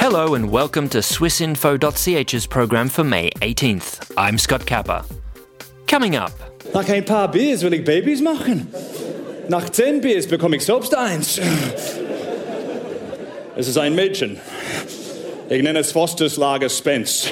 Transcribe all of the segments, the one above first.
Hello and welcome to swissinfo.ch's program for May 18th. I'm Scott Kappa. Coming up. Nach ein paar Biers will ich Babys machen. Nach 10 Biers bekomme ich selbst eins. Es ist ein Mädchen. Ich nenne es Foster's Lager Spence.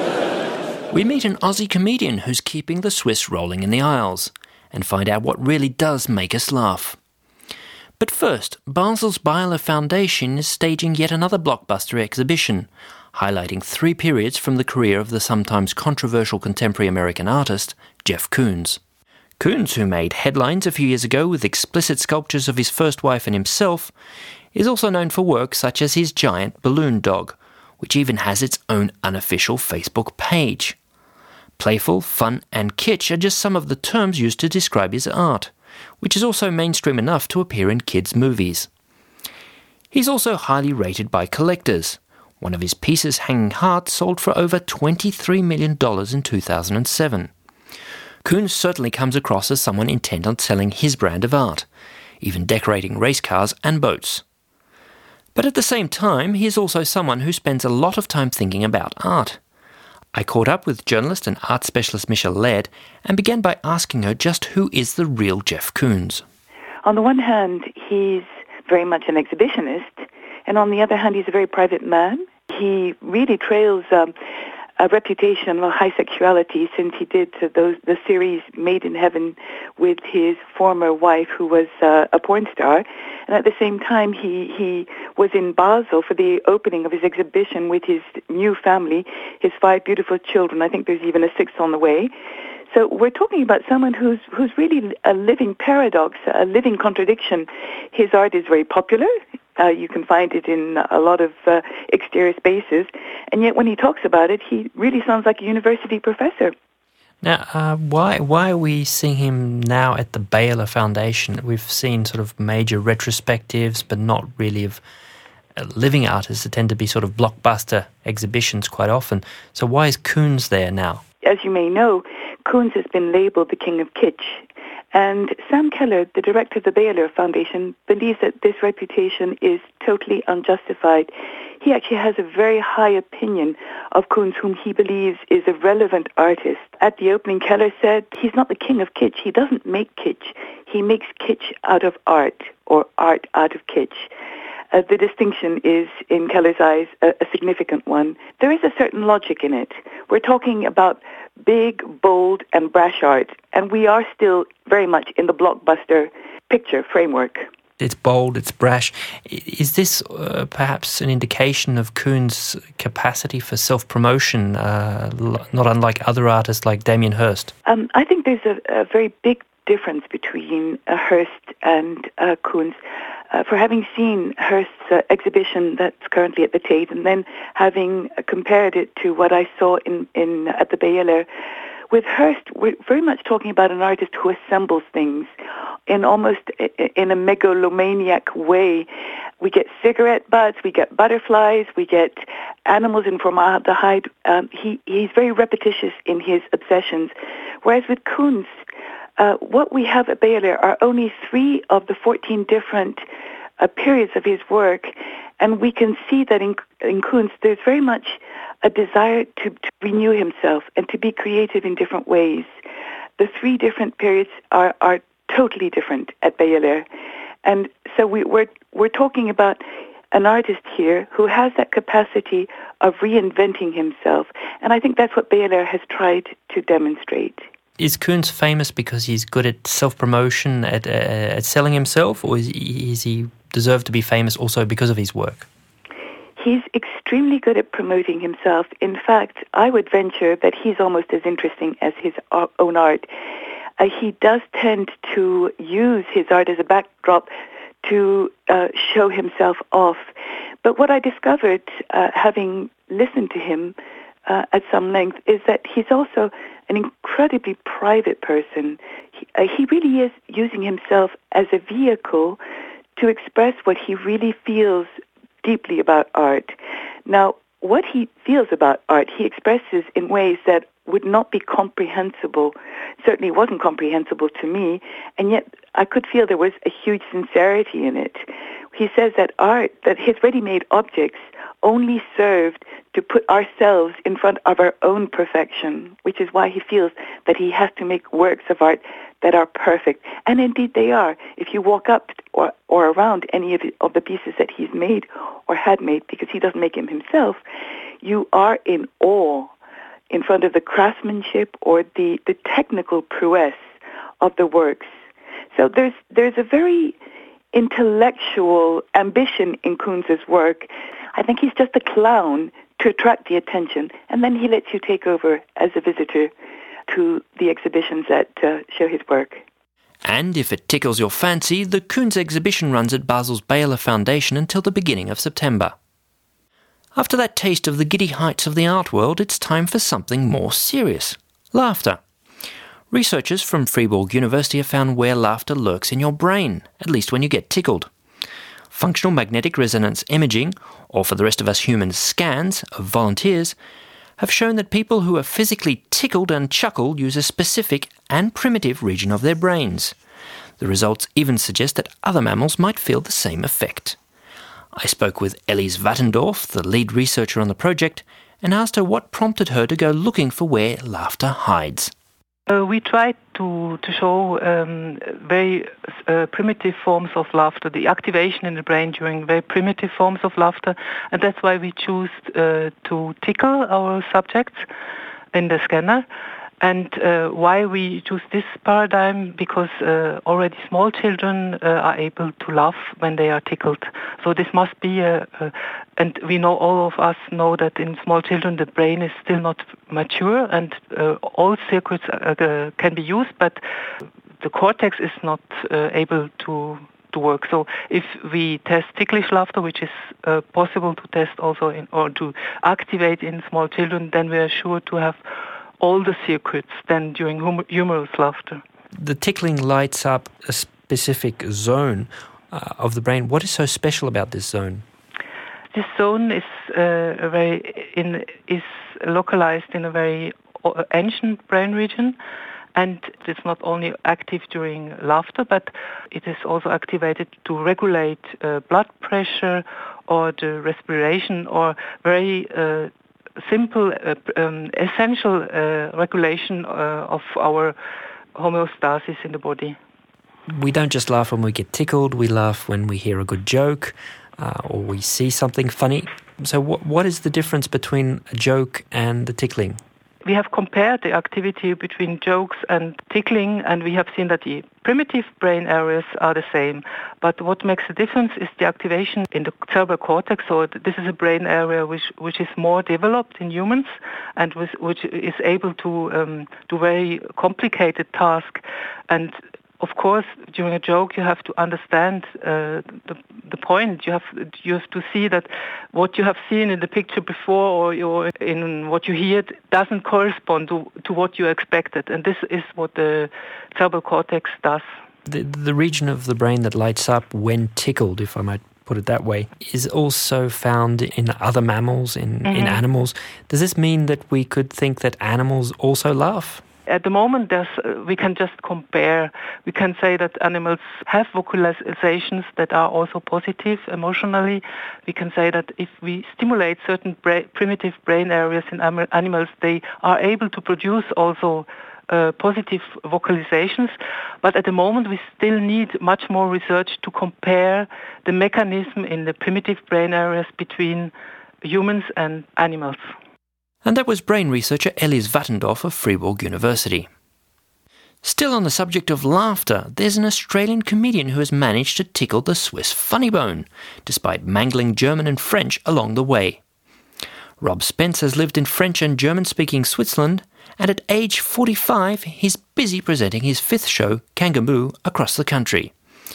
We meet an Aussie comedian who's keeping the Swiss rolling in the aisles and find out what really does make us laugh. But first, Basel's Beyeler Foundation is staging yet another blockbuster exhibition, highlighting 3 periods from the career of the sometimes controversial contemporary American artist, Jeff Koons. Koons, who made headlines a few years ago with explicit sculptures of his first wife and himself, is also known for work such as his giant balloon dog, which even has its own unofficial Facebook page. Playful, fun and kitsch are just some of the terms used to describe his art, which is also mainstream enough to appear in kids' movies. He's also highly rated by collectors. One of his pieces, Hanging Heart, sold for over $23 million in 2007. Koons certainly comes across as someone intent on selling his brand of art, even decorating race cars and boats. But at the same time, he is also someone who spends a lot of time thinking about art. I caught up with journalist and art specialist Michelle Laird and began by asking her just who is the real Jeff Koons. On the one hand, he's very much an exhibitionist, and on the other hand, he's a very private man. He really trails a reputation of high sexuality since he did the series Made in Heaven with his former wife, who was a porn star. And at the same time, he was in Basel for the opening of his exhibition with his new family, his 5 beautiful children. I think there's even a 6th on the way. So we're talking about someone who's really a living paradox, a living contradiction. His art is very popular. You can find it in a lot of exterior spaces. And yet when he talks about it, he really sounds like a university professor. Now, why are we seeing him now at the Beyeler Foundation? We've seen sort of major retrospectives, but not really of living artists that tend to be sort of blockbuster exhibitions quite often. So why is Koons there now? As you may know, Koons has been labelled the king of kitsch. And Sam Keller, the director of the Beyeler Foundation, believes that this reputation is totally unjustified. He actually has a very high opinion of Koons, whom he believes is a relevant artist. At the opening, Keller said, he's not the king of kitsch. He doesn't make kitsch. He makes kitsch out of art, or art out of kitsch. The distinction is, in Keller's eyes, a significant one. There is a certain logic in it. We're talking about big, bold, and brash art, and we are still very much in the blockbuster picture framework. It's bold, it's brash. Is this perhaps an indication of Koons' capacity for self-promotion, not unlike other artists like Damien Hirst? I think there's a very big difference between Hirst and Koons. For having seen Hirst's exhibition that's currently at the Tate, and then having compared it to what I saw at the Beyeler, with Hirst, we're very much talking about an artist who assembles things in almost in a megalomaniac way. We get cigarette butts, we get butterflies, we get animals in formaldehyde. He's very repetitious in his obsessions. Whereas with Koons, what we have at Beyeler are only 3 of the 14 different periods of his work, and we can see that in Koons there's very much a desire to renew himself and to be creative in different ways. The 3 different periods are totally different at Beyeler, and so we're talking about an artist here who has that capacity of reinventing himself, and I think that's what Beyeler has tried to demonstrate. Is Koons famous because he's good at self-promotion, at selling himself, or is he deserve to be famous also because of his work? He's extremely good at promoting himself. In fact, I would venture that he's almost as interesting as his own art. He does tend to use his art as a backdrop to show himself off. But what I discovered, having listened to him at some length, is that he's also an incredibly private person. He really is using himself as a vehicle to express what he really feels deeply about art. Now, what he feels about art, he expresses in ways that would not be comprehensible, certainly wasn't comprehensible to me, and yet I could feel there was a huge sincerity in it. He says that art, that his ready-made objects only served to put ourselves in front of our own perfection, which is why he feels that he has to make works of art that are perfect. And indeed they are. If you walk up or around any of the pieces that he's made or had made, because he doesn't make them himself, you are in awe in front of the craftsmanship or the technical prowess of the works. So there's a very intellectual ambition in Kunz's work. I think he's just a clown to attract the attention, and then he lets you take over as a visitor to the exhibitions that show his work. And if it tickles your fancy, the Kunz exhibition runs at Basel's Beyeler Foundation until the beginning of September. After that taste of the giddy heights of the art world, it's time for something more serious: laughter. Researchers from Fribourg University have found where laughter lurks in your brain, at least when you get tickled. Functional magnetic resonance imaging, or for the rest of us humans, scans of volunteers, have shown that people who are physically tickled and chuckle use a specific and primitive region of their brains. The results even suggest that other mammals might feel the same effect. I spoke with Elise Wattendorf, the lead researcher on the project, and asked her what prompted her to go looking for where laughter hides. We tried to show very primitive forms of laughter, the activation in the brain during very primitive forms of laughter, and that's why we choose to tickle our subjects in the scanner. And why we choose this paradigm, because already small children are able to laugh when they are tickled. So this must be and we know, all of us know, that in small children the brain is still not mature, and all circuits can be used, but the cortex is not able to work. So if we test ticklish laughter, which is possible to test also or to activate in small children, then we are sure to have all the circuits than during humorous laughter. The tickling lights up a specific zone of the brain. What is so special about this zone? This zone is localized in a very ancient brain region, and it's not only active during laughter, but it is also activated to regulate blood pressure or the respiration, or very simple, essential regulation of our homeostasis in the body. We don't just laugh when we get tickled, we laugh when we hear a good joke or we see something funny. So what is the difference between a joke and the tickling? We have compared the activity between jokes and tickling, and we have seen that the primitive brain areas are the same. But what makes the difference is the activation in the cerebral cortex. So this is a brain area which is more developed in humans, and which is able to do very complicated tasks. And of course, during a joke, you have to understand the point. You have to see that what you have seen in the picture before, or in what you hear, doesn't correspond to what you expected. And this is what the cerebral cortex does. The region of the brain that lights up when tickled, if I might put it that way, is also found in other mammals, in animals. Does this mean that we could think that animals also laugh? At the moment, we can just compare. We can say that animals have vocalizations that are also positive emotionally. We can say that if we stimulate certain primitive brain areas in animals, they are able to produce also positive vocalizations. But at the moment, we still need much more research to compare the mechanism in the primitive brain areas between humans and animals. And that was brain researcher Elise Wattendorf of Fribourg University. Still on the subject of laughter, there's an Australian comedian who has managed to tickle the Swiss funny bone, despite mangling German and French along the way. Rob Spence has lived in French and German-speaking Switzerland, and at age 45, he's busy presenting his fifth show, Kangaroo, across the country.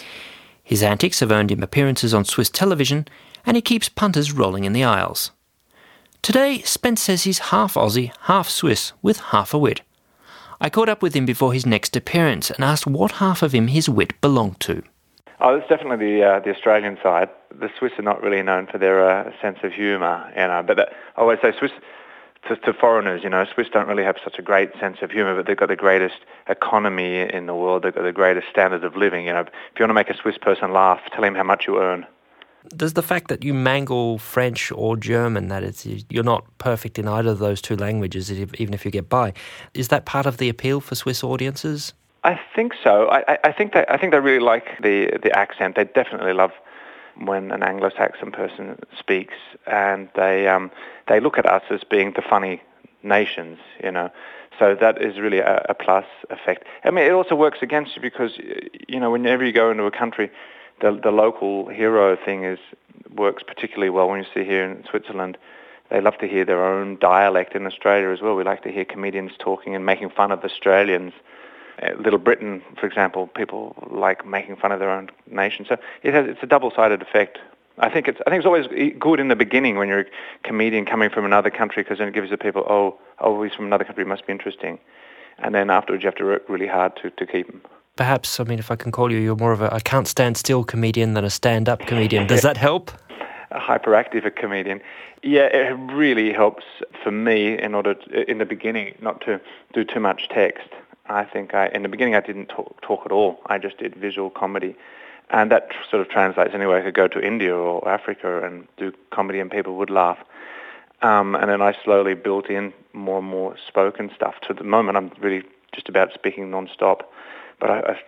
His antics have earned him appearances on Swiss television, and he keeps punters rolling in the aisles. Today, Spence says he's half Aussie, half Swiss, with half a wit. I caught up with him before his next appearance and asked what half of him his wit belonged to. Oh, it's definitely the Australian side. The Swiss are not really known for their sense of humour, but I always say Swiss to foreigners, Swiss don't really have such a great sense of humour, but they've got the greatest economy in the world. They've got the greatest standard of living. If you want to make a Swiss person laugh, tell him how much you earn. Does the fact that you mangle French or German, that you're not perfect in either of those two languages, even if you get by, is that part of the appeal for Swiss audiences? I think so. I think they really like the accent. They definitely love when an Anglo-Saxon person speaks, and they look at us as being the funny nations, you know. So that is really a plus effect. I mean, it also works against you because, you know, whenever you go into a country, the local hero thing works particularly well. When you see here in Switzerland, they love to hear their own dialect. In Australia as well, we like to hear comedians talking and making fun of Australians. Little Britain, for example, people like making fun of their own nation. So it's a double-sided effect. I think it's always good in the beginning when you're a comedian coming from another country, because then it gives the people, oh, he's from another country, must be interesting. And then afterwards you have to work really hard to keep them. Perhaps, I mean, if I can call you, you're more of a can't stand still comedian than a stand-up comedian. Does that help? A hyperactive comedian. Yeah, it really helps for me in the beginning not to do too much text. I think in the beginning I didn't talk at all. I just did visual comedy. And that sort of translates anyway. I could go to India or Africa and do comedy and people would laugh. And then I slowly built in more and more spoken stuff. To the moment I'm really just about speaking non-stop. But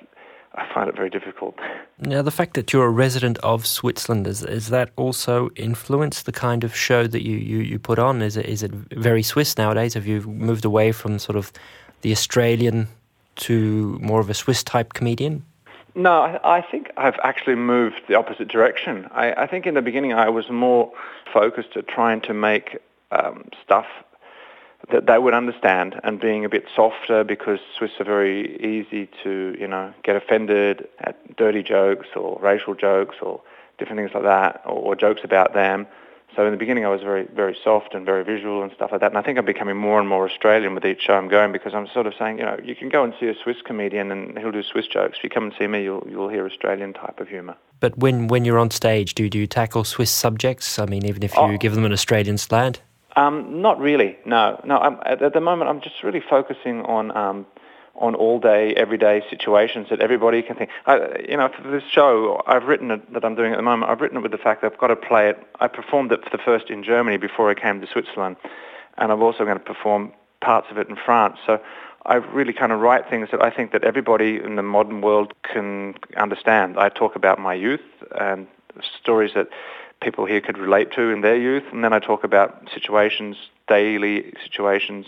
I find it very difficult. Now, the fact that you're a resident of Switzerland, is that also influenced the kind of show that you put on? Is it very Swiss nowadays? Have you moved away from sort of the Australian to more of a Swiss-type comedian? No, I think I've actually moved the opposite direction. I think in the beginning I was more focused at trying to make stuff that they would understand and being a bit softer, because Swiss are very easy to, you know, get offended at dirty jokes or racial jokes or different things like that, or jokes about them. So in the beginning I was very, very soft and very visual and stuff like that. And I think I'm becoming more and more Australian with each show I'm going, because I'm sort of saying, you know, you can go and see a Swiss comedian and he'll do Swiss jokes. If you come and see me, you'll hear Australian type of humour. But when you're on stage, do you tackle Swiss subjects? I mean, even if you give them an Australian slant? Not really, no. At the moment I'm just really focusing on all-day, everyday situations that everybody can think. For this show, I've written it, that I'm doing at the moment, I've written it with the fact that I've got to play it. I performed it for the first in Germany before I came to Switzerland, and I'm also going to perform parts of it in France. So I really kind of write things that I think that everybody in the modern world can understand. I talk about my youth and stories that people here could relate to in their youth, and then I talk about situations, daily situations,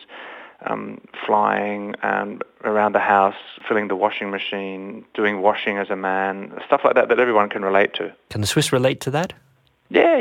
flying and around the house, filling the washing machine, doing washing as a man, stuff like that everyone can relate to. Can the Swiss relate to that? Yeah.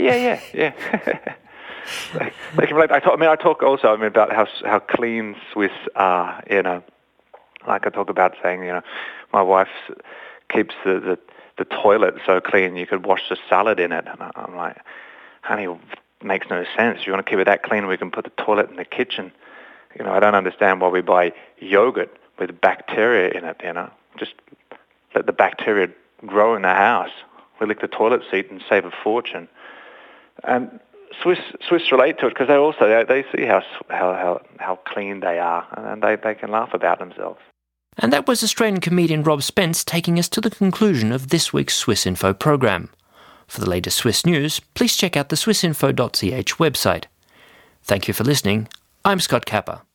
They can relate. I talk also about how clean Swiss are, you know. Like I talk about saying, you know, my wife keeps the toilet so clean you could wash the salad in it. And I'm like, honey, it makes no sense. You want to keep it that clean, we can put the toilet in the kitchen. You know, I don't understand why we buy yogurt with bacteria in it, you know. Just let the bacteria grow in the house. We lick the toilet seat and save a fortune. And Swiss relate to it because they see how clean they are, and they can laugh about themselves. And that was Australian comedian Rob Spence taking us to the conclusion of this week's Swiss Info programme. For the latest Swiss news, please check out the swissinfo.ch website. Thank you for listening. I'm Scott Capper.